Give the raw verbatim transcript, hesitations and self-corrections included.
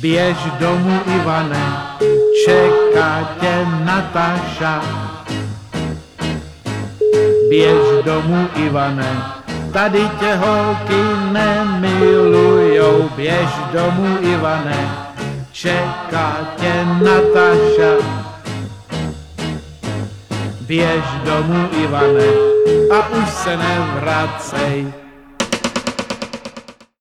Běž domů, Ivane, čeká tě Nataša. Běž domů, Ivane, tady tě holky nemilujou. Běž domů, Ivane, čeká tě Nataša. Běž domů, Ivane, a už se nevracej.